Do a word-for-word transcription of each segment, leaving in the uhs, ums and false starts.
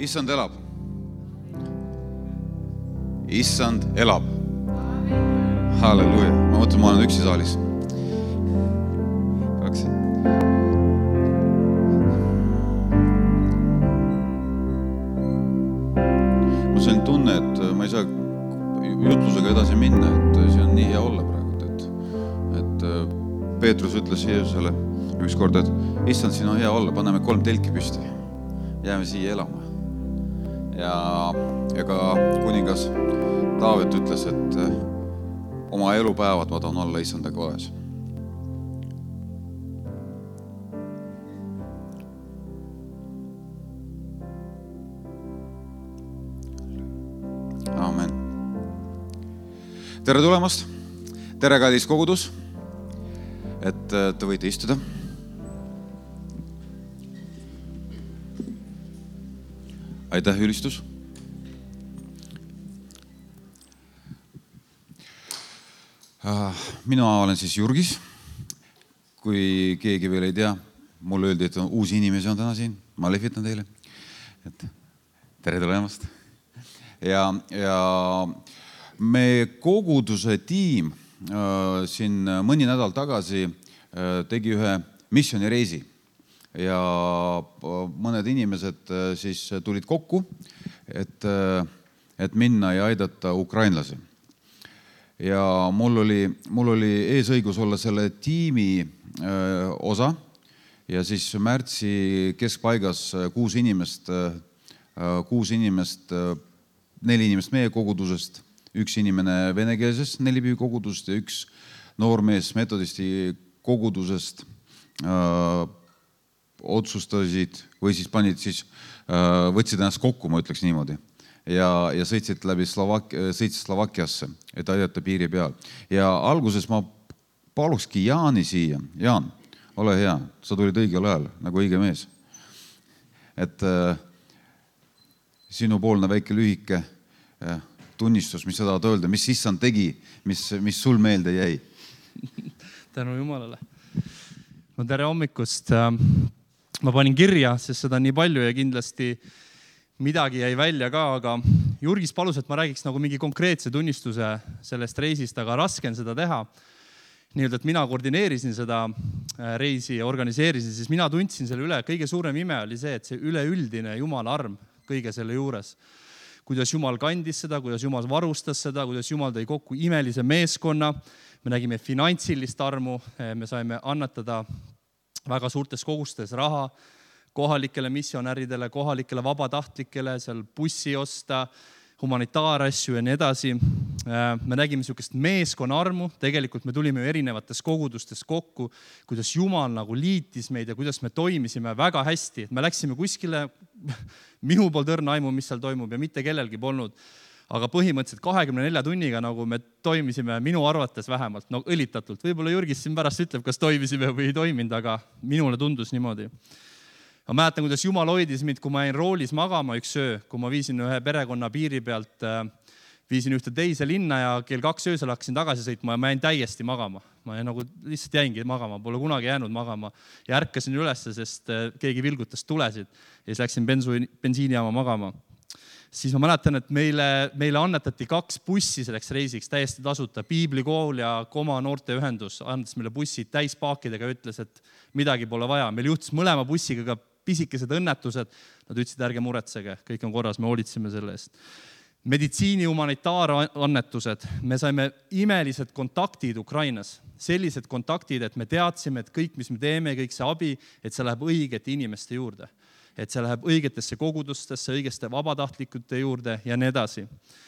Issand elab. Issand elab. Halleluja. Ma mõtlen, ma olen üksi saalis. Kaks. Ma sain tunne, et ma ei saa jutlusega edasi minna, et see on nii hea olla praegu. Et, et Peetrus ütles Jeesusele üks kord, et Issand, siin on hea olla, paneme kolm telki püsti. Jääme siia elama. Ja, ja ka kuningas Taavet ütles, et oma elupäevad ma tahan olla Issanda koes. Amen. Tere tulemast. Tere kallis kogudus, et te võite istuda. Aitäh, ülistus. Mina olen siis Jurgis. Kui keegi veel ei tea, mulle öeldi, et uusi inimesi on täna siin. Ma lehvitan teile. Et tere tulemast. Ja, ja me koguduse tiim äh, siin mõni nädal tagasi äh, tegi ühe missioonireisi. Ja mõned inimesed siis tulid kokku, et, et minna ja aidata ukrainlasi. Ja mul oli, mul oli eesõigus olla selle tiimi öö, osa ja siis märtsi keskpaigas kuus inimest, kuus inimest, neli inimest meie kogudusest, üks inimene venekeelsest Nelipiivi kogudusest ja üks noormees metodisti kogudusest öö, otsustasid või siis panid siis, võtsid ennast kokku, ma ütleks niimoodi, ja, ja sõitsid läbi Slovak, sõitsid Slovakiasse, et aidata piiri peal. Ja alguses ma palukski Jaani siia. Jaan, ole hea, sa tulid õigel ajal, nagu õige mees. Et äh, sinupoolne väike lühike äh, tunnistus, mis sa tahad öelda, mis Issand tegi, mis, mis sul meelde jäi? Tänu Jumalale. No tere hommikust. Ma panin kirja, sest seda on nii palju ja kindlasti midagi jäi välja ka, aga Jurgis palus, et ma räägiks nagu mingi konkreetse tunnistuse sellest reisist, aga raske on seda teha. Nii et mina koordineerisin seda reisi ja organiseerisin, siis mina tundsin selle üle. Kõige suurem ime oli see, et see üleüldine Jumala arm kõige selle juures. Kuidas Jumal kandis seda, kuidas Jumal varustas seda, kuidas Jumal tõi kokku imelise meeskonna. Me nägime finantsilist armu, me saime annetada väga suurtes kogustes raha kohalikele missionäridele, kohalikele vabatahtlikele, seal bussi osta, humanitaarasju ja nii edasi. Me nägime niisugust meeskonna armu, tegelikult me tulime erinevates kogudustes kokku, kuidas Jumal nagu liitis meid ja kuidas me toimisime väga hästi. Me läksime kuskile, minu pool tõrna aimu, mis seal toimub ja mitte kellelgi polnud. Aga põhimõtteliselt kahekümne nelja tunniga nagu me toimisime minu arvates vähemalt, no õlitatult. Võib-olla Jürgis siin pärast ütleb, kas toimisime või ei toiminud, aga minule tundus niimoodi. Ma mäletan, kuidas Jumal hoidis mind, kui ma jäin roolis magama üks öö, kui ma viisin ühe perekonna piiri pealt, viisin ühte teise linna ja kell kaks öösel hakkasin tagasi sõitma ja ma jäin täiesti magama. Ma jäin nagu lihtsalt jäingi magama, pole kunagi jäänud magama ja ärkasin ülesse, sest keegi vilgutas tulesid ja siis läksin bensiinijaama magama. Siis ma mäletan, et meile, meile annetati kaks bussi selleks reisiks täiesti tasuta. Piiblikool ja Koma noorteühendus andas meile bussid täispaakidega ja ütles, et midagi pole vaja. Meil juhtus mõlema bussiga ka pisikesed õnnetused. Nad ütlesid, ärge muretsege, kõik on korras, me hoolitsime selle eest. Meditsiini humanitaarannetused. Me saime imelised kontaktid Ukrainas. Sellised kontaktid, et me teadsime, et kõik, mis me teeme, kõik see abi, et see läheb õigete inimeste juurde. Et see läheb õigetesse kogudustesse, õigeste vabatahtlikute juurde ja nii edasi.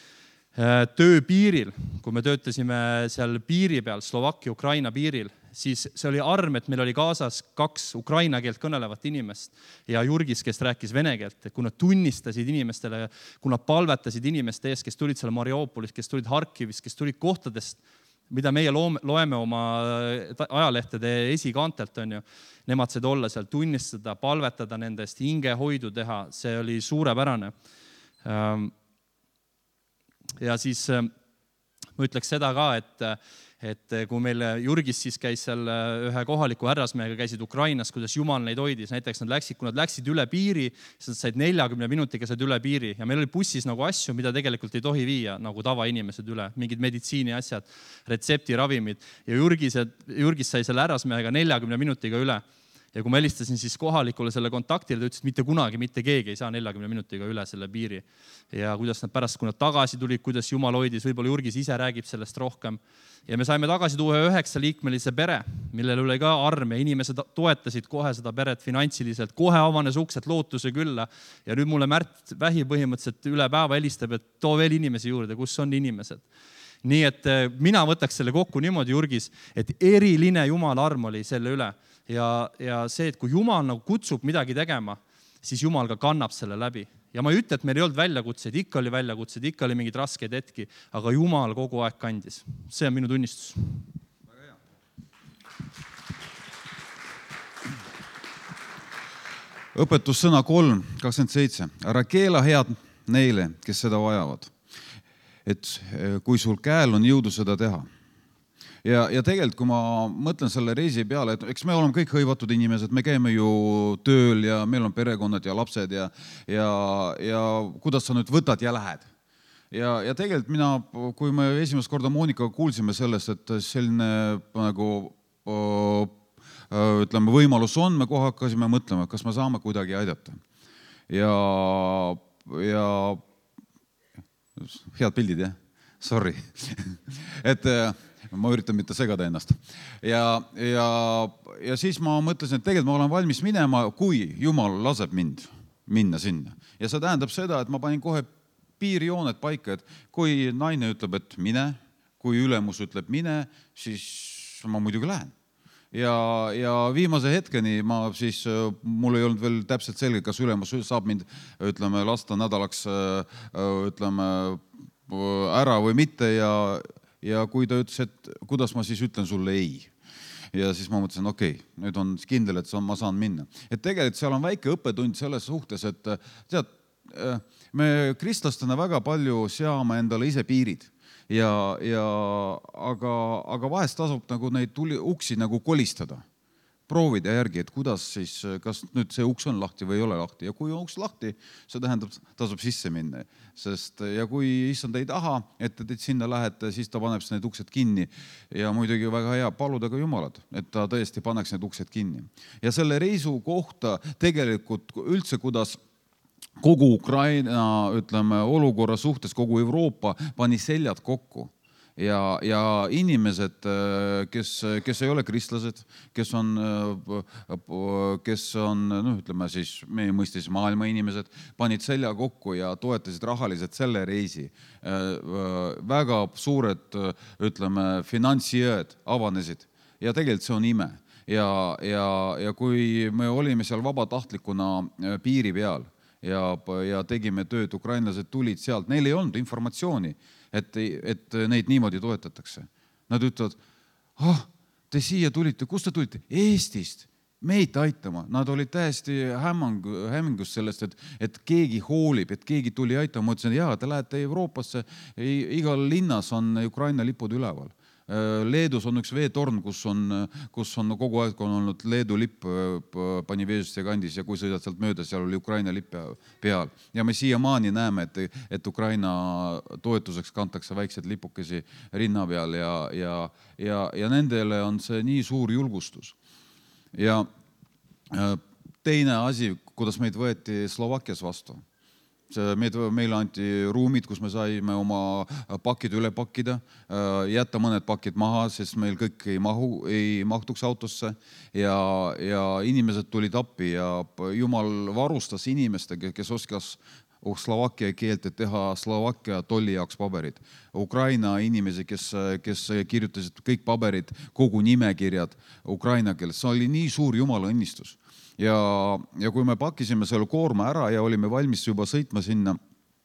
Töö piiril, kui me töötasime seal piiri peal, Slovakkia-Ukraina piiril, siis see oli arm, et meil oli kaasas kaks ukraina keelt kõnelevat inimest ja Jurgis, kes rääkis vene keelt, kui nad tunnistasid inimestele, kui nad palvetasid inimeste ees, kes tulid seal Mariupolis, kes tulid Harkivis, kes tulid kohtadest, mida meie loeme oma ajalehtede esikaantelt, on ju. Nemad said olla seal, tunnistada, palvetada nendest, hingehoidu teha, see oli suurepärane. Ja siis ma ütleks seda ka, et, et kui meil Jurgis siis käis seal ühe kohaliku härrasmehega, käisid Ukrainas, kuidas Jumal neid hoidis. Näiteks nad läksid, kui nad läksid üle piiri, siis nad said neljakümne minutiga said üle piiri ja meil oli bussis nagu asju, mida tegelikult ei tohi viia nagu tavainimesed üle, mingid meditsiini asjad, retseptiravimid ja Jurgis, Jurgis sai selle härrasmehega neljakümne minutiga üle. Ja kui ma helistasin siis kohalikule selle kontaktile, ta ütles, et mitte kunagi, mitte keegi ei saa neljakümne minutiga üle selle piiri. Ja kuidas nad pärast, kui nad tagasi tulid, kuidas Jumal hoidis, võib-olla Jurgis ise räägib sellest rohkem. Ja me saime tagasi tuua üheksa liikmelise pere, millel oli ka arm ja inimesed toetasid kohe seda peret finantsiliselt, kohe avanes uksed lootuse külla. Ja nüüd mulle Märt Vähi põhimõtteliselt üle päeva helistab, et too veel inimesi juurde, kus on inimesed. Nii et mina võtaks selle kokku niimoodi Jurgis, et eriline Jumala arm oli selle üle. Ja, ja see, et kui Jumal nagu kutsub midagi tegema, siis Jumal ka kannab selle läbi. Ja ma ei ütle, et meil ei olnud väljakutseid, ikka oli väljakutseid, ikka oli mingid raskeid hetki, aga Jumal kogu aeg kandis. See on minu tunnistus. Väga hea. Õpetussõna kolm, kakskümmend seitse. Ära keela head neile, kes seda vajavad. Et kui sul käel on jõudu seda teha. Ja, ja tegelikult, kui ma mõtlen selle reisi peale, et eks me oleme kõik hõivatud inimesed, me käime ju tööl ja meil on perekonnad ja lapsed ja, ja, ja kuidas sa nüüd võtad ja lähed. Ja, ja tegelikult mina, kui me esimest korda Moonikaga kuulsime sellest, et selline nagu, ütleme, võimalus on, me kohe hakkasime mõtlema, kas me saame kuidagi aidata. Ja, ja head pildid, jah? Sorry. et ma üritan mitte segada ennast. Ja, ja, ja siis ma mõtlesin, et tegelikult ma olen valmis minema, kui Jumal laseb mind minna sinna. Ja see tähendab seda, et ma panin kohe piirjooned paika, et kui naine ütleb, et mine, kui ülemus ütleb mine, siis ma muidugi lähen. Ja, ja viimase hetkeni ma siis, mul ei olnud veel täpselt selge, kas ülemus saab mind, ütleme, lasta nädalaks, ütleme, ära või mitte ja Ja kui ta ütles, et kuidas ma siis ütlen sulle ei. Ja siis ma mõtlesin, okei, okay, nüüd on kindel, et ma saan minna. Et tegelikult seal on väike õppetund selles suhtes, et tead, me kristlastena väga palju seame endale ise piirid. Ja, ja, aga, aga vahest tasub nagu neid tuli, uksi nagu kolistada. Proovida järgi, et kuidas siis, kas nüüd see uks on lahti või ei ole lahti. Ja kui on uks lahti, see tähendab, tasub sisse minna. Sest, ja kui issand ei taha, et te sinna lähete, siis ta paneb need uksed kinni. Ja muidugi väga hea paluda ka Jumalat, et ta tõesti paneks need uksed kinni. Ja selle reisu kohta tegelikult üldse, kuidas kogu Ukraina, ütleme, olukorra suhtes, kogu Euroopa pani seljad kokku. Ja, ja inimesed, kes, kes ei ole kristlased, kes on, kes on no, ütleme siis, meie mõistis maailma inimesed, panid selja kokku ja toetasid rahaliselt selle reisi. Väga suured, ütleme, finantsjõed avanesid ja tegelikult see on ime. Ja, ja, ja kui me olime seal vabatahtlikuna piiri peal ja, ja tegime tööd, ukrainlased tulid sealt, neil ei olnud informatsiooni, Et, et neid niimoodi toetatakse. Nad ütlevad, ah, te siia tulite, kust te tulite? Eestist, meid aitama. Nad olid täiesti hämmingus sellest, et, et keegi hoolib, et keegi tuli aitama. Ma ütlesin, jaa, te lähete Euroopasse, igal linnas on Ukraina lipud üleval. Leedus on üks veetorn, kus on, kus on kogu aeg on olnud Leedu lipp pani veesust ja kandis ja kui sõidad sealt mööda, seal oli Ukraina lipp peal. Ja me siiamaani näeme, et, et Ukraina toetuseks kantakse väiksed lipukesi rinna peal ja, ja, ja, ja nendele on see nii suur julgustus. Ja teine asi, kuidas meid võeti Slovakkias vastu. Meid, meile anti ruumid, kus me saime oma pakid üle pakkida, jätta mõned pakid maha, sest meil kõik ei, mahu, ei mahtuks autosse ja, ja inimesed tulid appi ja Jumal varustas inimestega, kes oskas Slovakkia keelt, et teha Slovakkia tolli jaoks paberid. Ukraina inimesi, kes, kes kirjutasid kõik paberid, kogu nimekirjad Ukraina keeles. See oli nii suur Jumala õnnistus. Ja, ja kui me pakkisime selle koorma ära ja olime valmis juba sõitma sinna,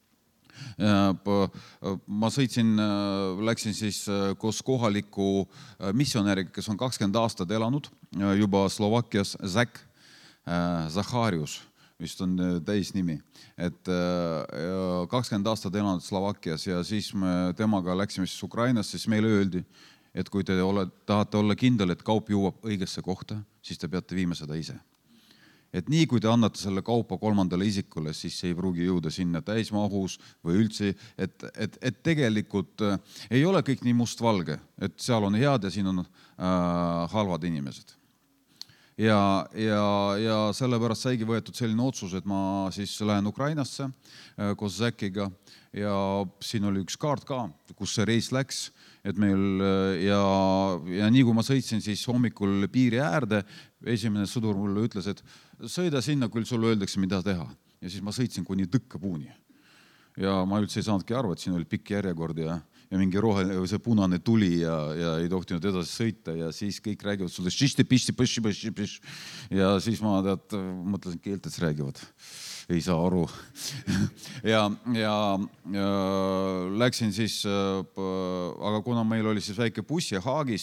ma sõitsin, läksin siis koos kohaliku missionäriga, kes on kakskümmend aastat elanud juba Slovakkias, Zak Zaharius. vist on täisnimi, et kakskümmend aastat elanud Slovakkias ja siis me temaga läksime siis Ukrainasse, siis meile öeldi, et kui te ole, tahate olla kindel, et kaup jõuab õigesse kohta, siis te peate viima seda ise. Et nii kui te annate selle kaupa kolmandale isikule, siis ei pruugi jõuda sinna täismahus või üldse, et, et, et tegelikult ei ole kõik nii mustvalge, et seal on head ja siin on äh, halvad inimesed. Ja, ja, ja sellepärast saigi võetud selline otsus, et ma siis lähen Ukrainasse äh, koos Säkiga ja siin oli üks kaart ka, kus see reis läks, et meil ja, ja nii kui ma sõitsin siis hommikul piiri äärde, esimene sõdur mulle ütles, et sõida sinna, küll sulle öeldakse, mida teha. Ja siis ma sõitsin kuni tõkkapuuni. Ja ma üldse ei saanudki aru, et siin oli pikk järjekord ja, ja mingi roheline, see punane tuli ja, ja ei tohtinud edasi sõita ja siis kõik räägivad sulle šisti, pisti, pisti, pisti, pisti. Ja siis ma tead, mõtlesin, keeltes räägivad. Ei saa aru. ja, ja, ja läksin siis, aga kuna meil oli siis väike buss ja Haagis,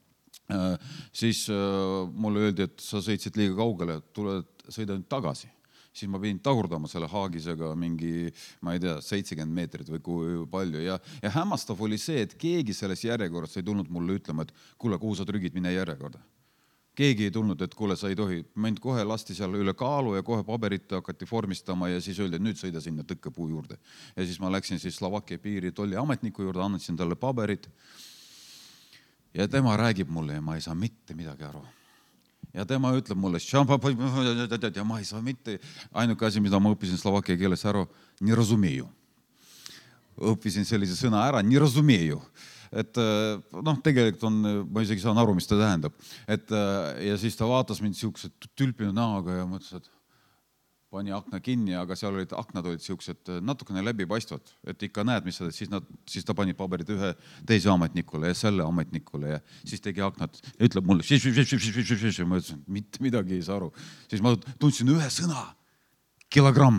siis mulle öeldi, et sa sõitsid liiga kaugele, tule sõida nüüd tagasi. Siis ma pidin tagurdama selle Haagisega mingi, ma ei tea, seitsekümmend meetrit või kui palju. Ja, ja hämmastav oli see, et keegi selles järjekorras ei tulnud mulle ütlema, et kuule, kuhu sa trügid, mine järjekorda. Keegi ei tulnud, et kuule, sa ei tohi. Mind kohe lasti seal üle kaalu ja kohe paberit hakati vormistama ja siis öeldi, et nüüd sõida sinna tõkkapuu juurde. Ja siis ma läksin siis Slovakkia piiri tolli ametniku juurde, andsin talle paberit. Ja tema räägib mulle ja ma ei saa mitte midagi aru. Ja tema ütleb mulle, ja ma ei saa mitte. Ainuke asi, mida ma õppisin Slovakkia keeles aru, nii razumею. Õppisin sellise sõna ära, nii razumею. Et noh, tegelikult on, ma isegi saan aru, mis ta tähendab. Et, ja siis ta vaatas mind siukse tülpinud näoga ja mõtles, et pani akna kinni, aga seal olid, aknad olid siuksed natukene läbipaistvad, et ikka näed, mis sa, siis, nad, siis ta pani paberid ühe teise ametnikule ja selle ametnikule ja siis tegi aknad ja ütleb mulle, ja ma ütlesin, mitte midagi ei saa aru. Siis ma tundsin ühe sõna, kilogramm.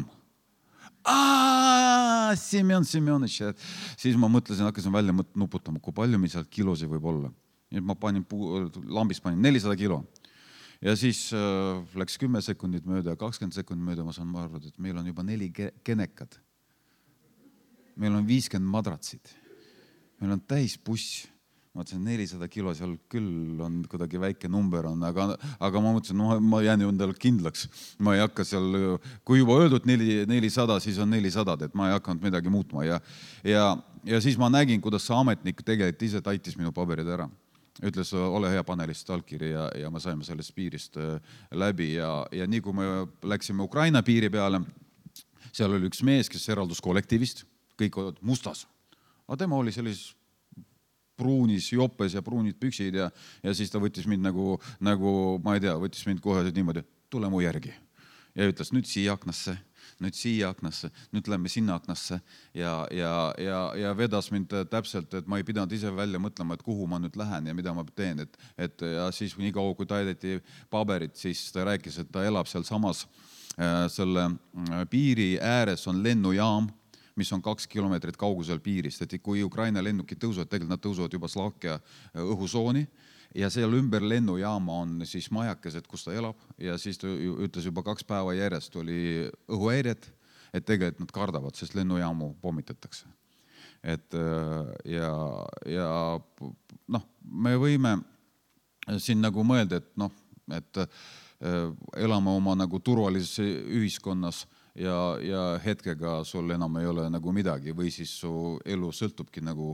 Aa, Semyon Semyonovitš. Siis ma mõtlesin, hakkasin välja nuputama, kui palju meil seal kilosi võib olla. Ja ma panin, lambis panin nelisada kilo. Ja siis äh, läks kümme sekundit mööda ja kakskümmend sekundit mööda ma saan arvata, et meil on juba neli kenekad. Meil on viiskümmend madratsid. Meil on täis buss. Ma mõtlesin, nelisada kilo seal küll on kuidagi väike number on, aga, aga ma mõtlesin, no, ma jään ju endale kindlaks. Ma ei hakka seal, kui juba öeldud nelisada, siis on nelisada, et ma ei hakanud midagi muutma. Ja, ja, ja siis ma nägin, kuidas see ametnik tegelikult ise taitis minu paberid ära. Ütles, ole hea, pane lihtsalt allkiri ja, ja me saime sellest piirist läbi. Ja, ja nii kui me läksime Ukraina piiri peale, seal oli üks mees, kes eraldus kollektiivist, kõik olid mustas. Aga tema oli sellises pruunis joppes ja pruunid püksid ja, ja siis ta võttis mind nagu, nagu, ma ei tea, võttis mind kohe niimoodi, tule mu järgi. Ja ütles, nüüd siia aknasse, nüüd siia aknasse, nüüd lähme sinna aknasse ja, ja, ja, ja vedas mind täpselt, et ma ei pidanud ise välja mõtlema, et kuhu ma nüüd lähen ja mida ma teen. Et, et ja siis nii kaua, kui taideti paberit, siis ta rääkis, et ta elab seal samas äh, selle piiri ääres on lennujaam, mis on kaks kilomeetrit kaugusel piirist, et kui Ukraina lennukid tõusuvad, tegelikult nad tõusuvad juba Slovakkia õhusooni ja seal ümber lennujaama on siis majakesed, kus ta elab ja siis ta ütles juba kaks päeva järjest oli õhuhäired, et tegelikult nad kardavad, sest lennujaamu pommitatakse. Et ja, ja noh, me võime siin nagu mõelda, et noh, et elame oma nagu turvalises ühiskonnas ja, ja hetkega sul enam ei ole nagu midagi või siis su elu sõltubki nagu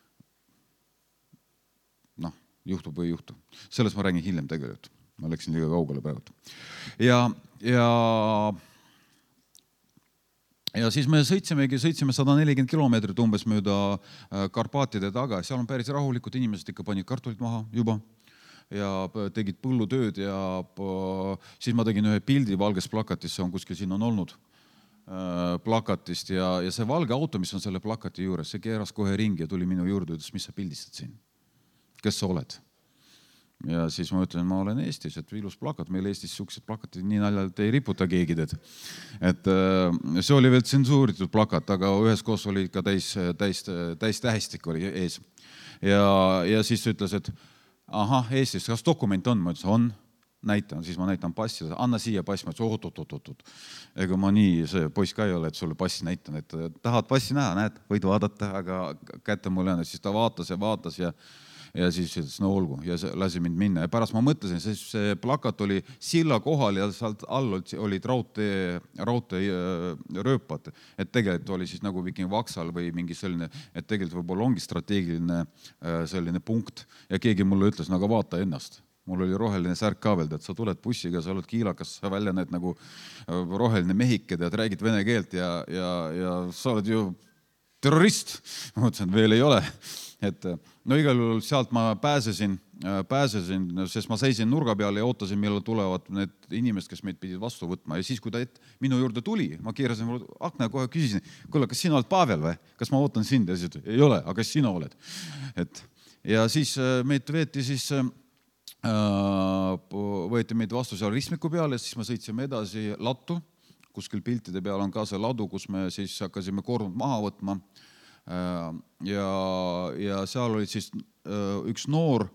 noh, juhtub või ei juhtu. Sellest ma räägin hiljem tegelikult. Ma läksin liiga kaugele praegu. Ja, ja, ja siis me sõitsimegi, sõitsime sada nelikümmend kilomeetrit umbes mööda Karpaatide taga. Seal on päris rahulikud inimesed, ikka panid kartulit maha juba ja tegid põllutööd ja siis ma tegin ühe pildi valges plakatis, see on kuskil siin on olnud plakatist ja, ja see valge auto, mis on selle plakati juures, see keeras kohe ringi ja tuli minu juurde, ütles, mis sa pildistad siin? Kes sa oled? Ja siis ma ütlen, ma olen Eestis, et ilus plakat, meil Eestis siuksed plakatid nii naljalt ei riputa keegi teed. Et see oli veel tsensuuritud plakat, aga ühes koos oli ka täis, täis, täis tähestik oli ees. Ja, ja siis ütles, et aha, Eestis, kas dokument on? Ma ütles, on. näitan, siis ma näitan passi, anna siia pass, ma ütlesin, oot, oot, oot, oot. Ega ma nii, see poiss ka ei ole, et sulle passi näitan, et tahad passi näha, näed, võid vaadata, aga kätte mulle on, siis ta vaatas ja vaatas ja ja siis ütles, no olgu, ja see lasi mind minna. Ja pärast ma mõtlesin, sest see plakat oli silla kohal ja sealt all olid raudtee, raudtee rööpad. Et tegelikult oli siis nagu mingi vaksal või mingi selline, et tegelikult võib-olla ongi strateegiline selline punkt. Ja keegi mulle ütles, no aga vaata ennast. Mul oli roheline särk ka veel, et sa tuled bussiga, sa oled kiilakas, sa välja näed nagu roheline mehike, tead, räägid vene keelt ja, ja, ja sa oled ju terrorist. Ma mõtlesin, et veel ei ole. Et no igal juhul sealt ma pääsesin, pääsesin, sest ma seisin nurga peal ja ootasin, millal tulevad need inimesed, kes meid pidid vastu võtma. Ja siis, kui ta et, minu juurde tuli, ma keerasin akna ja kohe küsisin, kuule, kas sina oled Pavel või? Kas ma ootan sind? Ja siis ei ole, aga kas sina oled? Et, ja siis meid veeti siis, võeti meid vastu seal ristmiku peal ja siis me sõitsime edasi lattu. Kuskil piltide peal on ka see ladu, kus me siis hakkasime kormud maha võtma. Ja, ja seal oli siis üks noor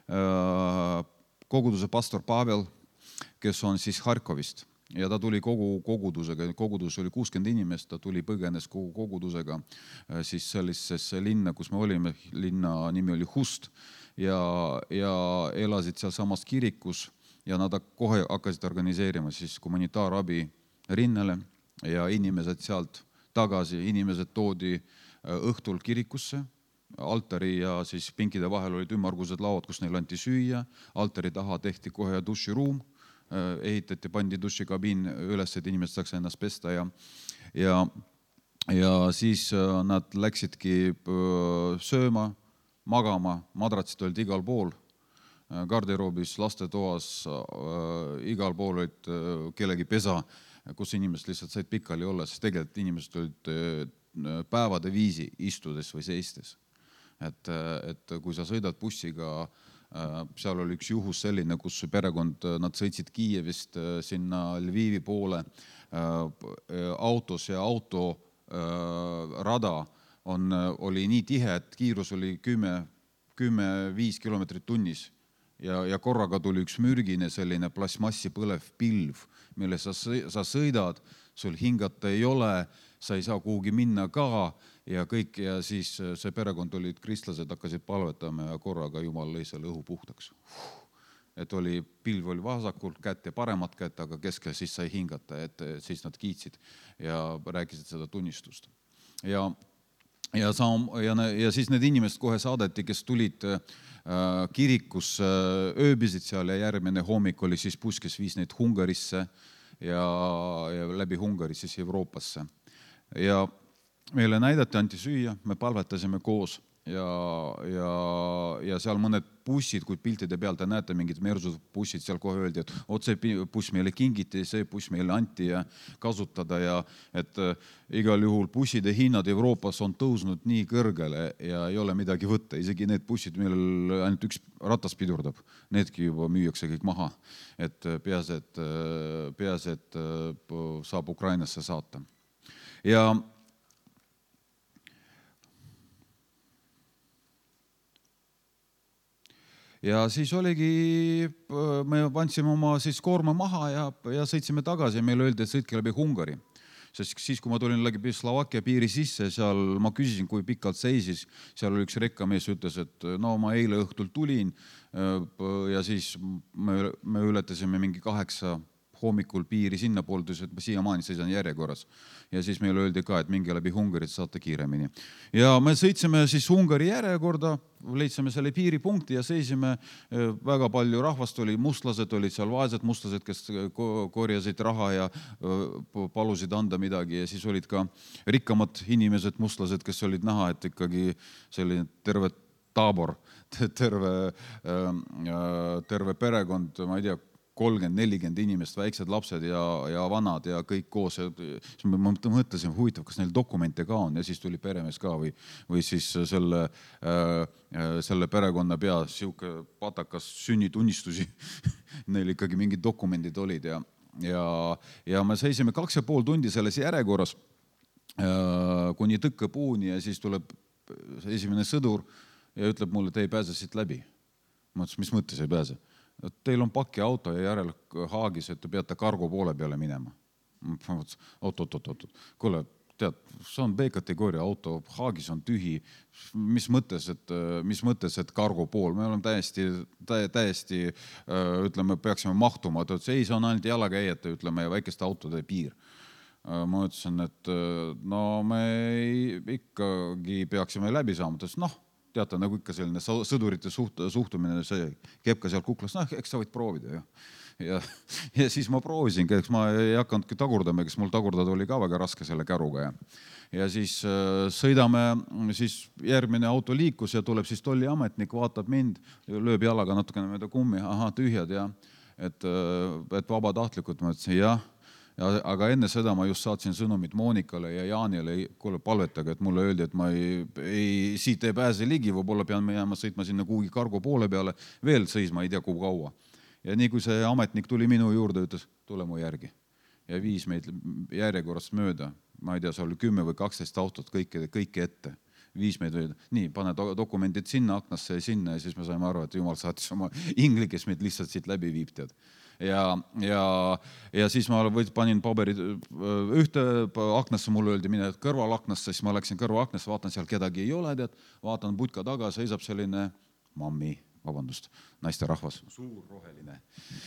koguduse pastor Pavel, kes on siis Harkovist. Ja ta tuli kogu kogudusega, kogudus oli kuuskümmend inimest, ta tuli põgenes kogu kogudusega siis sellisesse linna, kus me olime, linna nimi oli Hust ja, ja elasid seal samas kirikus ja nad kohe hakkasid organiseerima siis humanitaarabi rinnale ja inimesed sealt tagasi, inimesed toodi õhtul kirikusse, altari ja siis pinkide vahel olid ümmargused lauad, kus neil anti süüa, altari taha tehti kohe duširuum, ehitati, pandi dušikabiin üles, et inimesed saaks ennast pesta ja, ja, ja siis nad läksidki sööma, magama, madratsid olid igal pool, garderoobis, lastetoas, igal pool olid kellegi pesa, kus inimesed lihtsalt said pikali olla, sest tegelikult inimesed olid päevade viisi istudes või seistes. Et, et kui sa sõidad bussiga, seal oli üks juhus selline, kus perekond, nad sõitsid Kiievist sinna Lvivi poole autos ja auto rada on, oli nii tihe, et kiirus oli kümme, kümme, viis kilomeetrit tunnis. Ja, ja korraga tuli üks mürgine selline plasmassi põlev pilv, mille sa, sa sõidad, sul hingata ei ole, sa ei saa kuhugi minna ka ja kõik ja siis see perekond olid kristlased, hakkasid palvetama ja korraga Jumal lõi selle õhu puhtaks. Et oli, pilv oli vasakult kätt ja paremat kätt, aga keskel siis sai hingata, et siis nad kiitsid ja rääkisid seda tunnistust. Ja, ja, sa, ja, ja siis need inimesed kohe saadeti, kes tulid kirikus, ööbisid seal ja järgmine hommik oli siis buss, kes viis neid Ungarisse ja, ja läbi Ungari siis Euroopasse. Ja meile näidati, anti süüa, me palvetasime koos ja, ja, ja seal mõned bussid, kui piltide peal te näete mingid mersud bussid, seal kohe öeldi, et oot see buss meile kingiti, see buss meile anti ja kasutada ja et igal juhul busside hinnad Euroopas on tõusnud nii kõrgele ja ei ole midagi võtta. Isegi need bussid, millel ainult üks ratas pidurdab, needki juba müüakse kõik maha, et peas, et, peas, et saab Ukrainasse saata. Ja Ja siis oligi, me pandsime oma siis koorma maha ja, ja sõitsime tagasi ja meile öeldi, et sõitke läbi Ungari. Sest siis, kui ma tulin läbi Slovakkia piiri sisse, seal ma küsisin, kui pikalt seisis, seal oli üks rekkamees ütles, et no ma eile õhtul tulin ja siis me, me ületasime mingi kaheksa hommikul piiri sinna pooldes, et ma siiamaani seisan järjekorras. Ja siis meile öeldi ka, et minge läbi Ungarit saate kiiremini. Ja me sõitsime siis Ungari järjekorda, leidsime selle piiripunkti ja seisime, väga palju rahvast oli, mustlased olid seal, vaesed mustlased, kes korjasid raha ja palusid anda midagi ja siis olid ka rikkamad inimesed, mustlased, kes olid näha, et ikkagi selline terve taabor, terve, terve perekond, ma ei tea, kolmkümmend nelikümmend inimest, väiksed lapsed ja, ja vanad ja kõik koos. Ja ma mõtlesin, huvitav, kas neil dokumente ka on ja siis tuli peremees ka või, või siis selle, selle perekonna pea siuke patakas sünnitunnistusi. Neil ikkagi mingid dokumendid olid ja, ja, ja me seisime kaks ja pool tundi selles järjekorras kuni tõkkepuuni ja siis tuleb esimene sõdur ja ütleb mulle, et ei pääse siit läbi. Ma ütlesin, mis mõttes ei pääse? teil on pakiauto ja järel Haagis, et te peate kargo poole peale minema. Oot, oot, oot, oot. Kuule, tead, see on B-kategooria auto, Haagis on tühi. Mis mõttes, et, mis mõttes, et kargo pool? Me oleme täiesti, täiesti, ütleme, peaksime mahtuma. See ei, see on ainult jalakäijate, ütleme, ja väikeste autode piir. Ma ütlesin, et no me ikkagi peaksime läbi saama. Noh, teate, nagu ikka selline sõdurite suht, suhtumine, see keeb ka seal kuklas, noh, eks sa võid proovida. Ja, ja, ja siis ma proovisin, eks ma ei hakanudki tagurdama, kes mul tagurdada oli ka väga raske selle käruga. Ja, ja siis äh, sõidame, siis järgmine auto liikus ja tuleb siis tolliametnik, vaatab mind, lööb jalaga natukene mööda kummi, aha, tühjad ja et, et vabatahtlikud, ma ütlesin, jah. Ja, aga enne seda ma just saatsin sõnumit Moonikale ja Jaanile, kuule palvetage, et mulle öeldi, et ma ei, ei, siit ei pääse ligi, võib-olla pean jääma sõitma sinna kuhugi kargo poole peale, veel sõisma, ei tea kuhu kaua. Ja nii kui see ametnik tuli minu juurde, ütles, tule mu järgi. Ja viis meid järjekorrast mööda, ma ei tea, see oli kümme või kaksteist autot kõike, kõike ette. Viis meid mööda. Nii, pane dokumendid sinna, aknasse ja sinna ja siis me saime aru, et Jumal saatis oma ingli, kes meid lihtsalt siit läbi viib, tead. Ja, ja, ja siis ma panin paberid ühte aknasse, mulle öeldi mine kõrvalaknasse, siis ma läksin kõrvalaknasse, vaatan seal kedagi ei ole, tead, vaatan putka taga, seisab selline mammi, vabandust, naiste rahvas, suur roheline.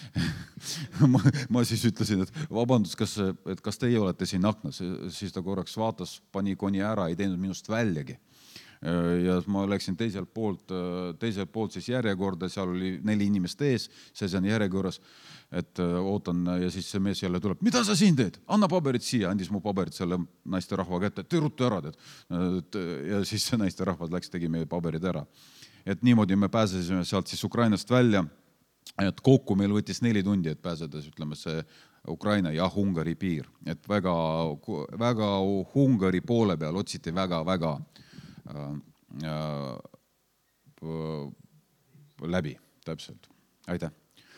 ma, ma siis ütlesin, et vabandust, kas, et kas teie olete siin aknas, siis ta korraks vaatas, pani koni ära, ei teinud minust väljagi. Ja ma läksin teiselt poolt, teiselt poolt siis järjekorda, seal oli neli inimest ees, see on järjekorras, et ootan ja siis see mees jälle tuleb, mida sa siin teed? Anna paberid siia, andis mu paberid selle naiste rahva kätte, tee ruttu ära, teed. Ja siis see naiste rahvad läks, tegi meie paberid ära. Et niimoodi me pääsesime sealt siis Ukrainast välja, et kokku meil võttis neli tundi, et pääsedes, ütleme, see Ukraina ja Ungari piir. Et väga, väga Ungari poole peal otsiti väga, väga läbi, täpselt. Aitäh.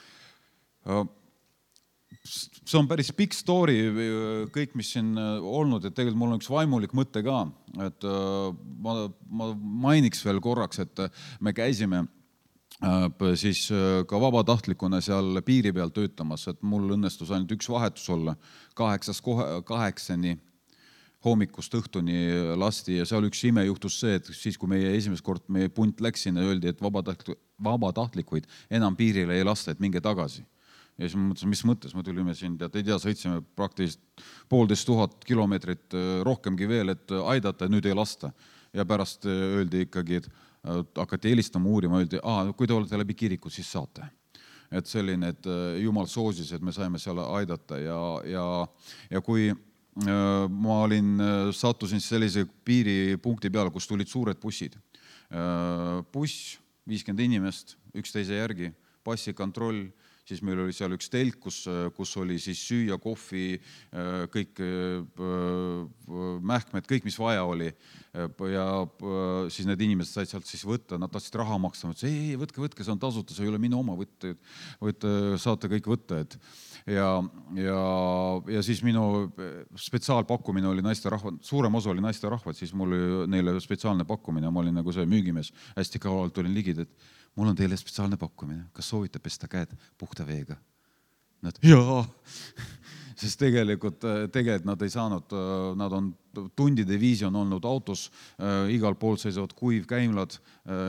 See on päris pikk story, kõik, mis siin olnud, et tegelikult mul on üks vaimulik mõte ka, et ma, ma mainiks veel korraks, et me käisime siis ka vabatahtlikuna seal piiri peal töötamas, et mul õnnestus ainult üks vahetus olla kaheksas kaheksani hommikust õhtuni lasti ja seal üks ime juhtus see, et siis kui meie esimest kord meie punt läksin ja öeldi, et vabatahtlikuid enam piirile ei lasta, et minge tagasi. Ja siis ma mõtlesin, mis mõttes, me tulime siin, tead, ei tea, sõitsime praktiliselt poolteist tuhat kilomeetrit rohkemgi veel, et aidata, nüüd ei lasta. Ja pärast öeldi ikkagi, et hakati helistama uurima, öeldi, aa, kui te olete läbi kirikud, siis saate. Et selline, et Jumal soosis, et me saime seal aidata ja, ja, ja kui ma olin, sattusin sellise piiripunkti peale, kus tulid suured bussid. Buss, viiskümmend inimest, üksteise järgi, passikontroll, siis meil oli seal üks telk, kus, kus oli siis süüa, kohvi, kõik mähkmed, kõik, mis vaja oli. Ja siis need inimesed said sealt siis võtta, nad tahtsid raha maksta. Mõtlesin, ei, ei, võtke, võtke, see on tasuta, see ei ole minu oma, võtte, võtte, saate kõik võtta. Et. Ja, ja, ja siis minu spetsiaalpakkumine oli naiste rahvad, suurem osa oli naiste rahvad, siis mul oli neile spetsiaalne pakkumine, ma olin nagu see müügimees, hästi kavalalt olin ligid, et mul on teile spetsiaalne pakkumine, kas soovite pesta käed puhta veega? Nad, jaa, sest tegelikult, tegelikult nad ei saanud, nad on tundide viisi on olnud autos, igal pool seisavad kuiv käimlad,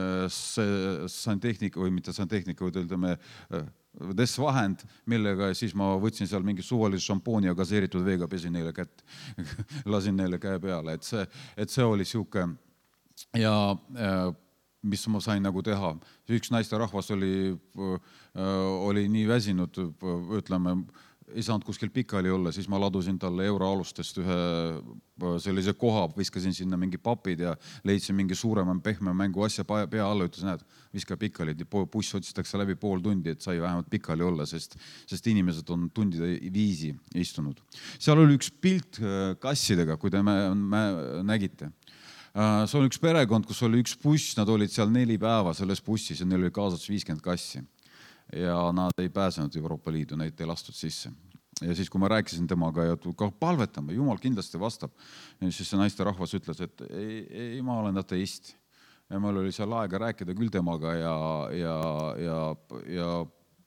santehnika või mitte santehnika, või ütleme, desvahend, millega siis ma võtsin seal mingi suvalise šampooni ja gaseeritud veega pesin neile kätt, lasin neile käe peale, et see, et see oli siuke ja mis ma sain nagu teha. Üks naiste rahvas oli, oli nii väsinud, ütleme, ei saanud kuskil pikali olla, siis ma ladusin talle euroalustest ühe sellise koha, viskasin sinna mingi papid ja leidsin mingi suurema pehme mängu asja pea alla, ütles, näed, viska pikali, buss otsitakse läbi pool tundi, et sai vähemalt pikali olla, sest, sest inimesed on tundide viisi istunud. Seal oli üks pilt kassidega, kui te me, me nägite. See on üks perekond, kus oli üks buss, nad olid seal neli päeva selles bussis ja neil oli kaasas viiskümmend kassi. Ja nad ei pääsenud Euroopa Liidu, neid ei lastud sisse. Ja siis, kui ma rääkisin temaga ja ka palvetame, Jumal kindlasti vastab, siis see naiste rahvas ütles, et ei, ei ma olen ateist. Ja meil oli seal aega rääkida küll temaga ja, ja, ja, ja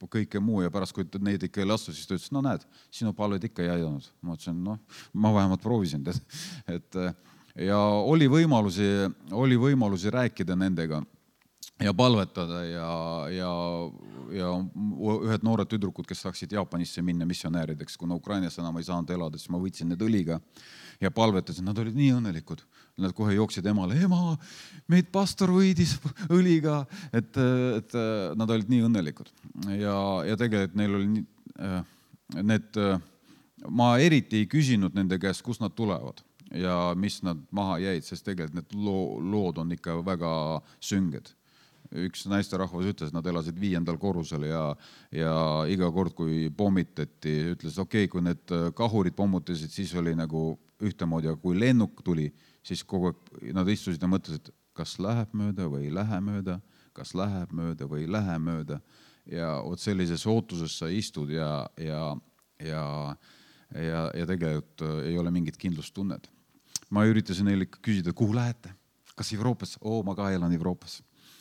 kõike muu ja pärast, kui neid ikka ei lastu, siis ta ütles, no näed, sinu palved ikka ei aidanud. Ma ütlesin, noh, ma vähemalt proovisin. Et, ja oli võimalusi, oli võimalusi rääkida nendega ja palvetada ja, ja, ja ühed noored tüdrukud, kes saaksid Jaapanisse minna missionäärideks, kuna Ukrainas enam ei saanud elada, siis ma võtsin need õliga ja palvetasin, nad olid nii õnnelikud. Nad kohe jooksid emale, ema, meid pastor võidis õliga, et, et nad olid nii õnnelikud. Ja, ja tegelikult neil oli nii, need, ma eriti ei küsinud nende käest, kus nad tulevad ja mis nad maha jäid, sest tegelikult need lood on ikka väga sünged. Üks naisterahvas ütles, nad elasid viiendal korrusel ja, ja iga kord, kui pommitati, ütles, okei, okay, kui need kahurid pommutasid, siis oli nagu ühtemoodi, aga kui lennuk tuli, siis kogu aeg nad istusid ja mõtlesid, kas läheb mööda või ei lähe mööda, kas läheb mööda või ei lähe mööda. Ja oot sellises ootuses sa istud ja, ja, ja, ja, ja tegelikult ei ole mingit kindlustunnet. Ma üritasin neile küsida, kuhu lähete? Kas Euroopas? Oo, ma ka elan Euroopas.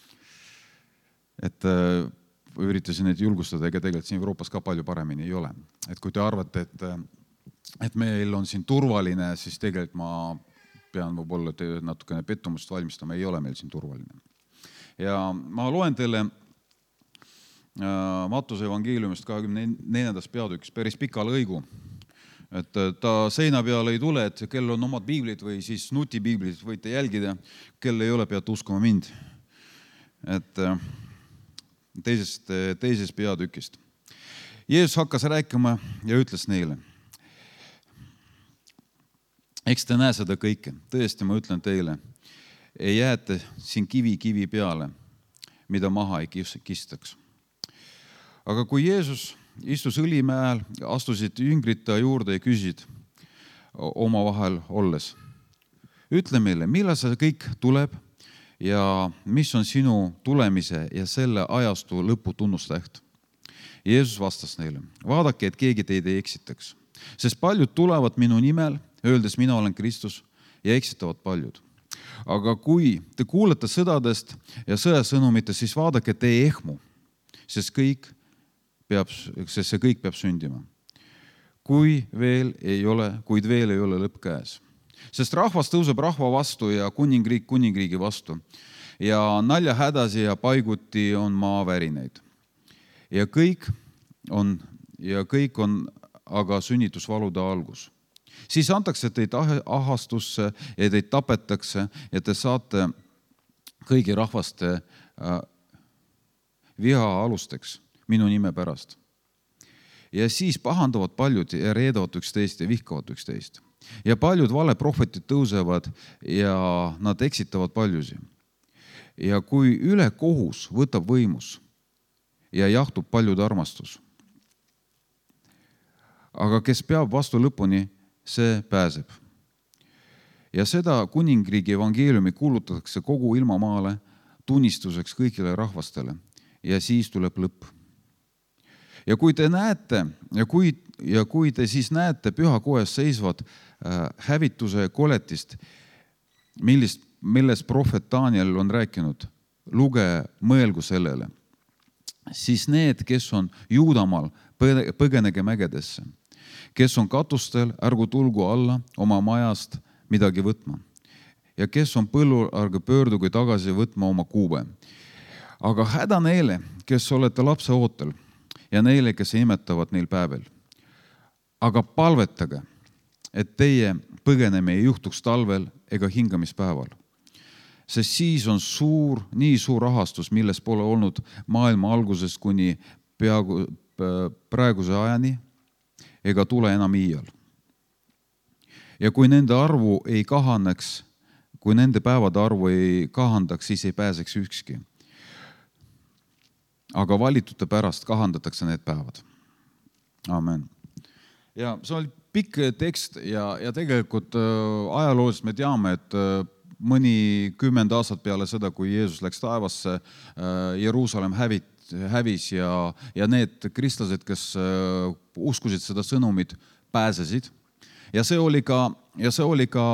Et äh, üritasin neid julgustada, ega tegelikult siin Euroopas ka palju paremini ei ole. Et kui te arvate, et, et meil on siin turvaline, siis tegelikult ma pean võib-olla natukene pettumust valmistama, ei ole meil siin turvaline. Ja ma loen teile äh, Mattuse evangeeliumist kahekümne neljandast peatükis päris pika lõigu. Et ta seina peale ei tule, et kel on omad piiblid või siis nutipiiblid, võite jälgida, kel ei ole, peate uskuma mind. Et äh, teisest, teisest peatükist. Jeesus hakkas rääkima ja ütles neile, eks te näe seda kõike. Tõesti, ma ütlen teile, ei jääte siin kivi kivi peale, mida maha ei kistaks. Aga kui Jeesus istus õlimäel, astusid jüngrid ta juurde ja küsid oma vahel olles. Ütle meile, millal see kõik tuleb ja mis on sinu tulemise ja selle ajastu lõpu tunnustäht? Jeesus vastas neile, vaadake, et keegi teid ei eksitaks, sest paljud tulevad minu nimel, öeldes mina olen Kristus ja eksitavad paljud. Aga kui te kuulete sõdadest ja sõjasõnumitest, siis vaadake, et te ei ehmu, sest, kõik peab, sest see kõik peab sündima. Kui veel ei ole, kuid veel ei ole lõpp käes. Sest rahvas tõuseb rahva vastu ja kuningriik kuningriigi vastu. Ja nalja hädasi ja paiguti on maavärinaid. Ja kõik on, ja kõik on aga sünnitusvalude algus. Siis antakse teid ahastusse ja teid tapetakse ja te saate kõigi rahvaste viha alusteks minu nime pärast. Ja siis pahandavad paljud ja reedavad üksteist ja vihkavad üksteist. Ja paljud valeprohvetid tõusevad ja nad eksitavad paljusi. Ja kui üle kohus võtab võimus ja jahtub paljud armastus. Aga kes peab vastu lõpuni, see pääseb. Ja seda kuningriigi evangeeliumi kuulutatakse kogu ilmamaale tunnistuseks kõigile rahvastele ja siis tuleb lõpp. Ja kui te näete, ja kui, ja kui te siis näete pühakojas seisvad äh, hävituse koletist, millist, millest prohvet Daniel on rääkinud, luge mõelgu sellele, siis need, kes on Juudamaal, põgenege mägedesse. Kes on katustel, ärgu tulgu alla oma majast midagi võtma. Ja kes on põllul, ärgu pöördugu tagasi võtma oma kuube. Aga häda neile, kes olete lapse ootel ja neile, kes imetavad neil päevel. Aga palvetage, et teie põgeneme ei juhtuks talvel ega hingamispäeval. Sest siis on suur, nii suur rahastus, milles pole olnud maailma algusest kuni peaaegu praeguse ajani, ega tule enam iial. Ja kui nende arvu ei kahaneks, kui nende päevade arvu ei kahandaks, siis ei pääseks ükski. Aga valitute pärast kahandatakse need päevad. Amen. Ja see oli pikk tekst ja, ja tegelikult ajalooliselt me teame, et mõni kümmend aastat peale seda, kui Jeesus läks taevasse, Jeruusalemm hävit, hävis ja, ja need kristlased, kes uskusid seda sõnumit, pääsesid. Ja see oli ka, ja see oli ka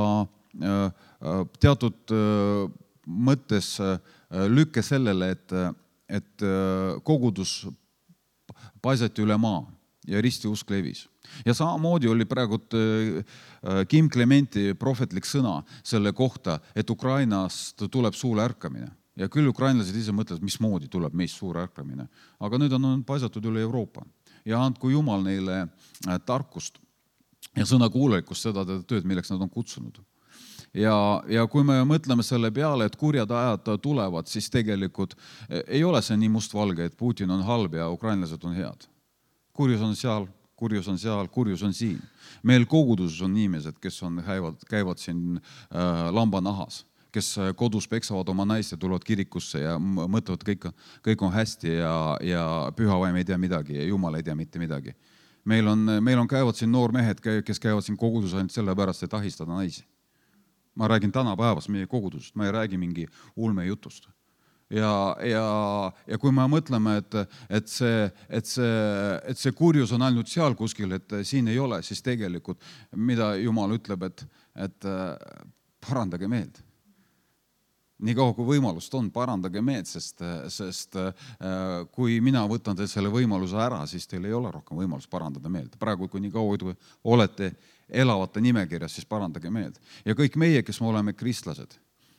teatud mõttes lükke sellele, et, et kogudus paisati üle maa ja ristiusk levis. Ja samamoodi oli praegu Kim Clementi prohvetlik sõna selle kohta, et Ukrainast tuleb suur ärkamine. Ja küll ukrainlased ise mõtlevad, mismoodi tuleb meist suur ärkamine. Aga nüüd on paisatud üle Euroopa. Ja andku Jumal neile tarkust ja sõna kuulelikkust seda tööd, milleks nad on kutsunud. Ja, ja kui me mõtleme selle peale, et kurjad ajad tulevad, siis tegelikult ei ole see nii mustvalge, et Putin on halb ja ukrainlased on head. Kurjus on seal, kurjus on seal, kurjus on siin. Meil koguduses on inimesed, kes on, käivad, käivad siin äh, lambanahas, kes kodus peksavad oma naist ja tulevad kirikusse ja mõtlevad, kõik, kõik on hästi ja, ja pühavaim ei tea midagi ja Jumal ei tea mitte midagi. Meil on, meil on käivad siin noormehed, kes käivad siin koguduses ainult sellepärast, et ahistada naisi. Ma räägin tänapäevas meie kogudusest, ma ei räägi mingi ulme jutust. Ja, ja, ja kui me mõtleme, et, et, see, et, see, et see kurjus on ainult seal kuskil, et siin ei ole, siis tegelikult, mida Jumal ütleb, et, et parandage meeld. Nii kaua kui võimalust on, parandage meed, sest, sest kui mina võtan teil selle võimaluse ära, siis teil ei ole rohkem võimalust parandada meeld. Praegu, kui nii kaua olete elavate nimekirjas, siis parandage meeld. Ja kõik meie, kes me oleme kristlased,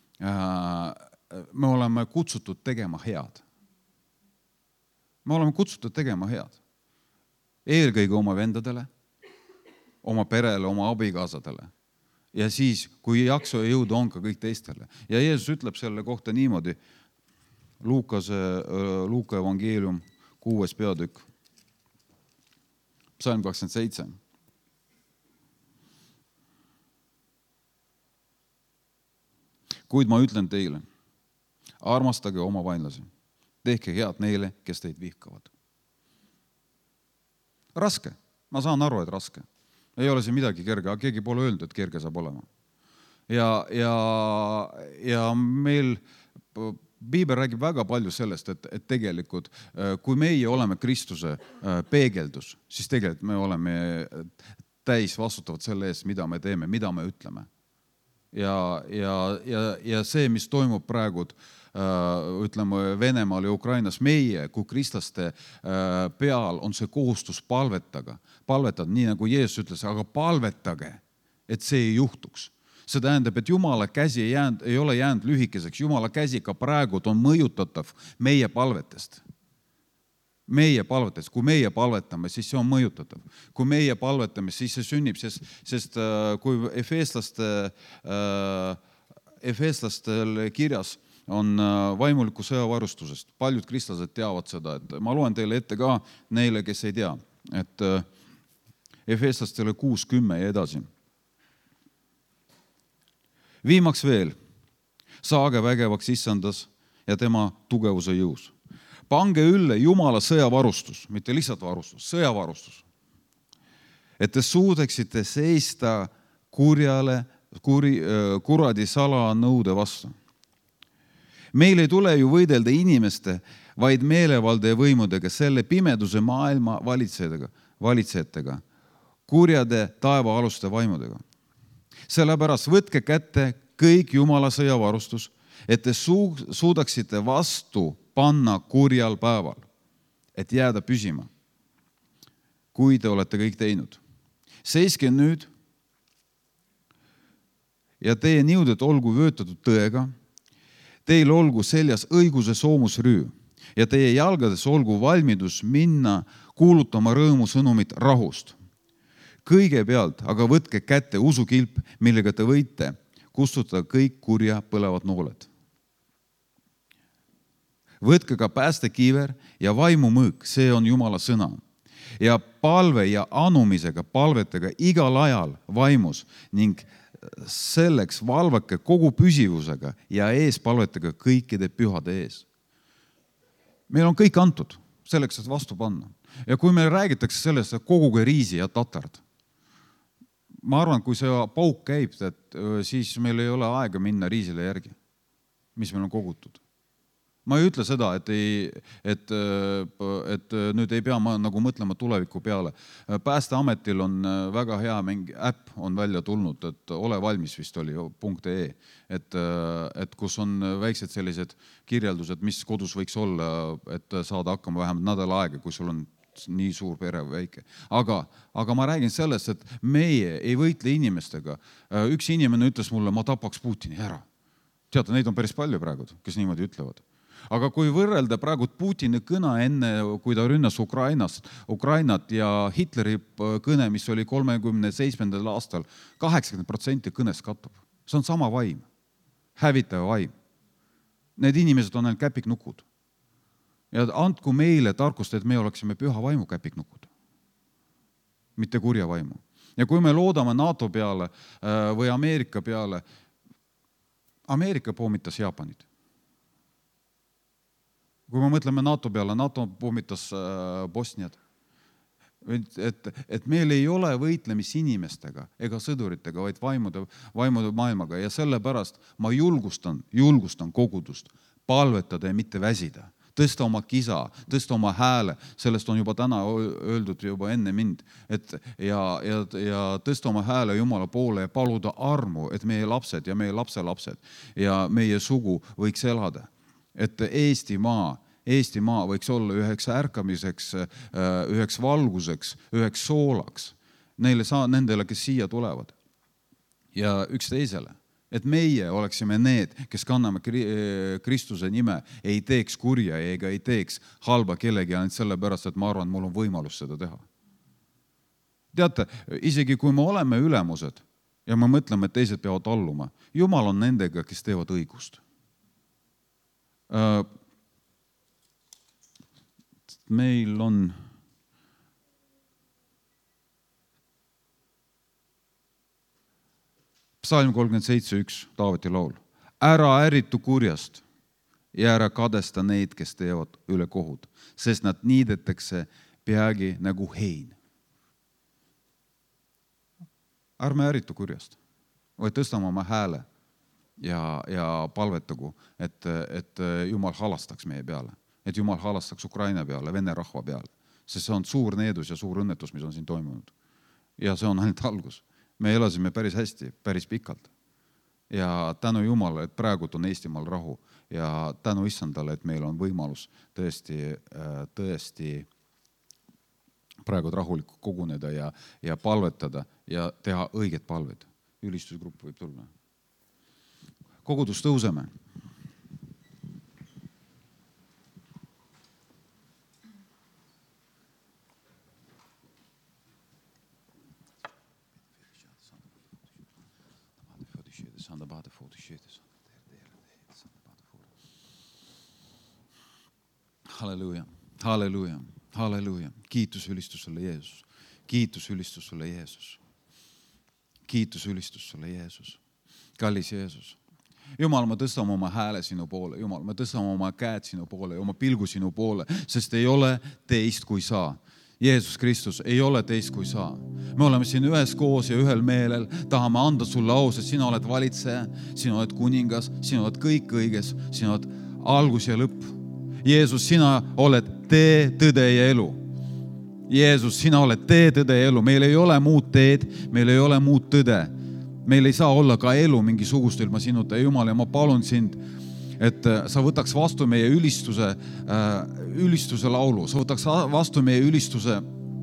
me oleme kutsutud tegema head. Me oleme kutsutud tegema head. Eelkõige oma vendadele, oma perele, oma abikaasadele. Ja siis, kui jaksu ja jõudu on ka kõik teistele. Ja Jeesus ütleb selle kohta niimoodi, Luukase, Luuka evangeelium, kuues peatükk, psalm kakskümmend seitse. Kuid ma ütlen teile, armastage oma vaenlasi, tehke head neile, kes teid vihkavad. Raske, ma saan aru, et raske. Ei ole see midagi kerge, aga keegi pole öelnud, et kerge saab olema. Ja, ja, ja meil, Piibel räägib väga palju sellest, et, et tegelikult, kui meie oleme Kristuse peegeldus, siis tegelikult me oleme täis vastutavad selle eest, mida me teeme, mida me ütleme. Ja, ja, ja, ja see, mis toimub praegu, ütleme Venemaal ja Ukrainas, meie kui kristlaste peal on see kohustus palvetaga. Palvetada, nii nagu Jeesus ütles, aga palvetage, et see ei juhtuks. See tähendab, et Jumala käsi ei, jäänud, ei ole jäänud lühikeseks. Jumala käsi ka praegu on mõjutatav meie palvetest. Meie palvetest. Kui meie palvetame, siis see on mõjutatav. Kui meie palvetame, siis see sünnib, sest, sest kui efeeslaste, efeeslastel kirjas on vaimuliku sõjavarustusest. Paljud kristlased teavad seda, et ma loen teile ette ka neile, kes ei tea, et efeeslastele kuus kümme ja edasi. Viimaks veel, saage vägevaks issandas ja tema tugevuse jõus. Pange ülle Jumala sõjavarustus, mitte lihtsalt varustus, sõjavarustus. Et te suudeksite seista kurjale, kuri, kuradi salanõude vastu. Meil ei tule ju võidelda inimeste, vaid meelevalde ja võimudega, selle pimeduse maailma valitsejatega, valitsejatega, kurjade taeva aluste vaimudega. Sellepärast võtke kätte kõik Jumala sõjavarustus, et te suudaksite vastu panna kurjal päeval, et jääda püsima, kui te olete kõik teinud. Seiske nüüd ja teie niuded olgu vöötatud tõega, teil olgu seljas õiguse soomusrüü ja teie jalgades olgu valmidus minna kuulutama rõõmu sõnumit rahust. Kõigepealt aga võtke kätte usukilp, millega te võite kustutada kõik kurja põlevad nooled. Võtke ka päästekiiver ja vaimumõõk, see on Jumala sõna. Ja palve ja anumisega palvetega igal ajal vaimus ning selleks valvake kogu püsivusega ja ees palvetega kõikide pühade ees. Meil on kõik antud selleks, et vastu panna. Ja kui meil räägitakse sellest, et koguge riisi ja tatard, ma arvan, kui see pauk käib, et siis meil ei ole aega minna riisile järgi, mis meil on kogutud. Ma ei ütle seda, et, ei, et, et nüüd ei pea ma nagu mõtlema tuleviku peale. Päästeametil on väga hea mingi äpp on välja tulnud, et ole valmis vist oli .ee, et, et kus on väiksed sellised kirjeldused, mis kodus võiks olla, et saada hakkama vähemalt nädal aega, kui sul on nii suur pere või väike. Aga, aga ma räägin sellest, et meie ei võitle inimestega. Üks inimene ütles mulle, ma tapaks Putini ära. Teate, neid on päris palju praegu, kes niimoodi ütlevad. Aga kui võrrelda praegu Putini kõne enne, kui ta rünnas Ukrainast, Ukrainat ja Hitleri kõne, mis oli kolmekümne seitsmendal aastal, kaheksakümmend protsenti kõnest kattub. See on sama vaim, hävitaja vaim. Need inimesed on ainult käpiknukud. Ja andku meile tarkust, et me oleksime püha vaimu käpiknukud, mitte kurja vaimu. Ja kui me loodame NATO peale või Ameerika peale, Ameerika pommitas Jaapanit. Kui me mõtleme NATO peale, NATO pommitas Bosniat. Et, et, et meil ei ole võitlemis inimestega ega sõduritega, vaid vaimude, vaimude maailmaga. Ja sellepärast ma julgustan, julgustan kogudust palvetada ja mitte väsida. Tõsta oma kisa, tõsta oma hääle, sellest on juba täna öeldud juba enne mind, et ja, ja, ja tõsta oma hääle Jumala poole ja paluda armu, et meie lapsed ja meie lapselapsed ja meie sugu võiks elada. Et Eestimaa, Eestimaa võiks olla üheks ärkamiseks, üheks valguseks, üheks soolaks neile, nendele, kes siia tulevad ja üks teisele. Et meie oleksime need, kes kanname Kristuse nime, ei teeks kurja ega ei teeks halba kellegi ainult sellepärast, et ma arvan, et mul on võimalus seda teha. Teate, isegi kui me oleme ülemused ja me mõtleme, et teised peavad alluma, Jumal on nendega, kes teevad õigust. Meil on Psalm kolmkümmend seitse üks, Taaveti laul. Ära ärritu kurjast ja ära kadesta neid, kes teevad üle kohud, sest nad niidetakse peagi nagu hein. Ärme ärritu kurjast, vaid tõstame oma hääle ja, ja palvetagu, et, et Jumal halastaks meie peale, et Jumal halastaks Ukraina peale, Vene rahva peale, sest see on suur needus ja suur õnnetus, mis on siin toimunud. Ja see on ainult algus. Me elasime päris hästi, päris pikalt. Ja tänu Jumala, et praegu on Eestimaal rahu ja tänu Issandale, et meil on võimalus tõesti, tõesti praegu rahulikult koguneda ja, ja palvetada ja teha õiged palved. Ülistusgrupp võib tulla. Kogudus tõuseme. Halleluja, halleluja, halleluja. Kiitus ülistus sulle, Jeesus. Kiitus ülistus sulle, Jeesus. Kiitus ülistus sulle, Jeesus. Kallis Jeesus. Jumal, ma tõstame oma hääle sinu poole. Jumal, ma tõstame oma käed sinu poole ja oma pilgu sinu poole, sest ei ole teist kui sa. Jeesus Kristus, ei ole teist kui sa. Me oleme siin ühes koos ja ühel meelel. Tahame anda sulle au, sest sina oled valitseja, sina oled kuningas, sina oled kõik õiges, sina oled algus ja lõpp. Jeesus, sina oled tee, tõde ja elu. Jeesus, sina oled tee, tõde ja elu. Meil ei ole muud teed, meil ei ole muud tõde. Meil ei saa olla ka elu mingisugust ilma sinuta. Jumal, ja ma palun sind, et sa võtaks vastu meie ülistuse, ülistuse laulu. Sa võtaks vastu meie ülistuse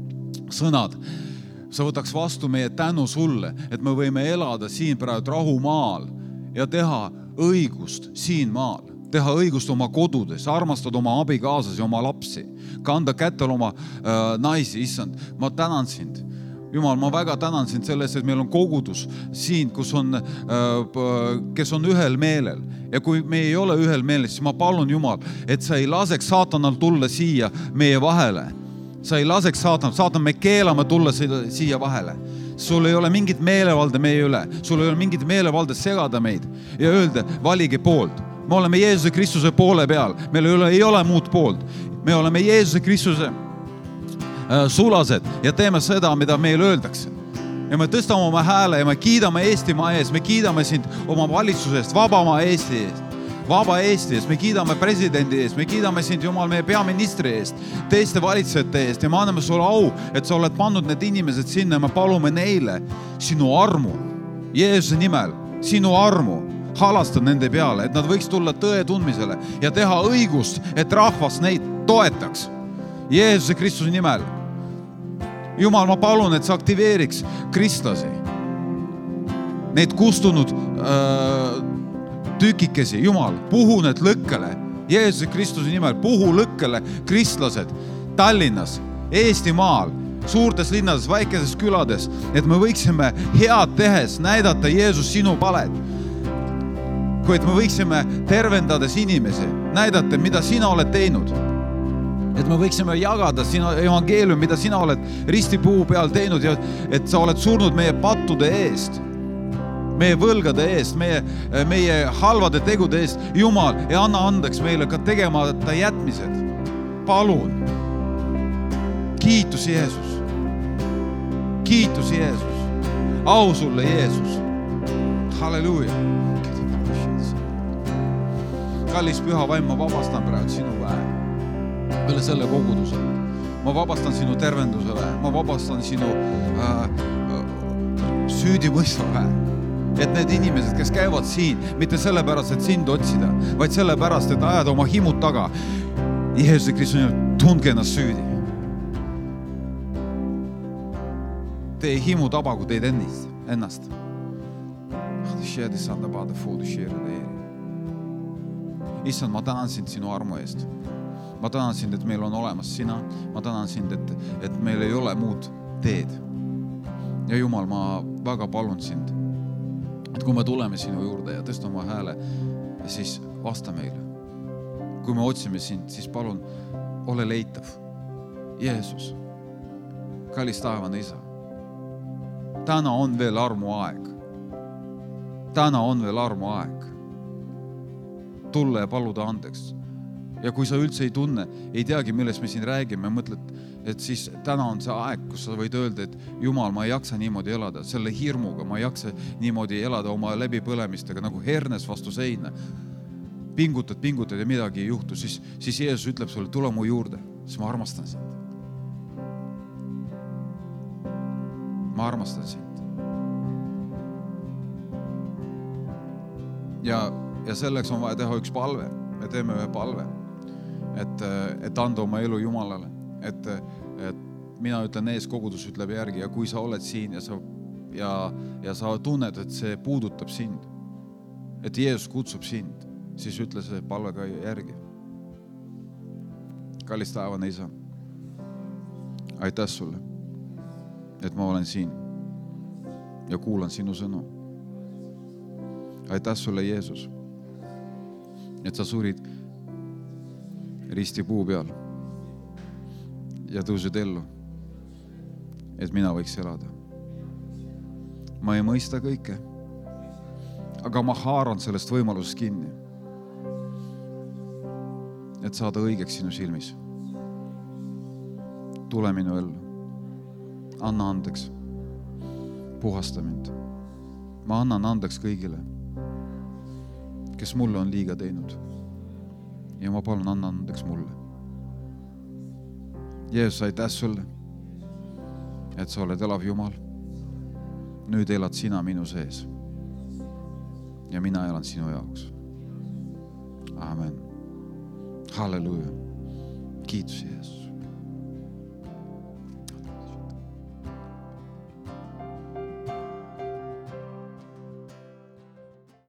sõnad. Sa võtaks vastu meie tänu sulle, et me võime elada siin praegu rahumaal ja teha õigust siin maal. Teha õigust oma kodudes, armastada oma abikaasas ja oma lapsi, kanda kätel oma äh, naisi, issand. Ma tänan sind. Jumal, ma väga tänan sind selles, et meil on kogudus siin, kus on, äh, kes on ühel meelel. Ja kui me ei ole ühel meelel, siis ma palun, Jumal, et sa ei laseks saatanal tulla siia meie vahele. Sa ei laseks saatan, saatan, me keelame tulla siia vahele. Sul ei ole mingit meelevalde meie üle. Sul ei ole mingit meelevalde segada meid ja öelda, valige poolt. Me oleme Jeesuse Kristuse poole peal. Meil ei ole, ei ole muud poolt. Me oleme Jeesuse Kristuse äh, sulased ja teeme seda, mida meil öeldakse. Ja me tõstame oma hääle ja me kiidame Eestimaa ees. Me kiidame sind oma valitsusest, vabama Eesti eest. Vaba Eesti eest. Me kiidame presidendi eest. Me kiidame sind, Jumal, meie peaministri eest, teiste valitsejate eest. Ja me anname sulle au, et sa oled pannud need inimesed sinna ja me palume neile sinu armu. Jeesuse nimel, sinu armu. Halastad nende peale, et nad võiks tulla tõe tundmisele ja teha õigust, et rahvas neid toetaks. Jeesuse Kristuse nimel. Jumal, ma palun, et sa aktiveeriks kristlasi. Neid kustunud äh, tükikesi. Jumal, puhu need lõkkele. Jeesuse Kristuse nimel, puhu lõkkele kristlased Tallinnas, Eestimaal, suurtes linnades, väikeses külades, et me võiksime head tehes näidata Jeesus sinu paled. Kui et me võiksime tervendades inimesi näidata, mida sina oled teinud. Et me võiksime jagada sina evangeelium, mida sina oled ristipuu peal teinud ja et sa oled surnud meie pattude eest, meie võlgade eest, meie, meie halvade tegude eest. Jumal, ja anna andeks meile ka tegemata jätmised. Palun. Kiitus Jeesus. Kiitus Jeesus. Au sulle Jeesus. Halleluuja. Kallis püha vaim, ma vabastan praegu sinu väe. Üle selle koguduse. Ma vabastan sinu tervenduse väe. Ma vabastan sinu äh, süüdimõistva väe. Et need inimesed, kes käivad siin, mitte sellepärast, et sind otsida, vaid sellepärast, et ajada oma himud taga. Jeesuse Kristus, tundke ennast süüdi. Tee himu tabagu teid ennast. Issand, ma tänan sind sinu armu eest. Ma tänan sind, et meil on olemas sina. Ma tänan sind, et, et meil ei ole muud teed. Ja Jumal, ma väga palun sind, et kui me tuleme sinu juurde ja tõstame hääle, siis vasta meile. Kui me otsime sind, siis palun ole leitav. Jeesus, kallis taevane isa. Täna on veel armu aeg. Täna on veel armu aeg. Tulle ja paluda andeks. Ja kui sa üldse ei tunne, ei teagi, millest me siin räägime, mõtled, et siis täna on see aeg, kus sa võid öelda, et Jumal, ma ei jaksa niimoodi elada, selle hirmuga, ma ei jaksa niimoodi elada oma läbipõlemistega, nagu hernes vastu seina. Pingutad, pingutad ja midagi ei juhtu, siis, siis Jeesus ütleb sulle, tule mu juurde, siis ma armastan sind. Ma armastan sind. Ja, ja selleks on vaja teha üks palve. Me teeme ühe palve, et, et anda oma elu Jumalale. Et, et mina ütlen ees, kogudus ütleb järgi ja kui sa oled siin ja sa, ja, ja sa tunned, et see puudutab sind, et Jeesus kutsub sind, siis ütle see palve ka järgi. Kallis taevane isa, aitäh sulle, et ma olen siin ja kuulan sinu sõnu. Aitäh sulle, Jeesus, et sa surid risti puu peal ja tõusid ellu, et mina võiks elada. Ma ei mõista kõike, aga ma haaran sellest võimalusest kinni, et saada õigeks sinu silmis. Tule minu ellu. Anna andeks. Puhasta mind. Ma annan andeks kõigile, kes mulle on liiga teinud. Ja ma palun, anna andeks mulle. Jeesus, aitäh sulle, et sa oled elav Jumal. Nüüd elad sina minu sees. Ja mina elan sinu jaoks. Amen. Halleluuja. Kiitus Jeesus.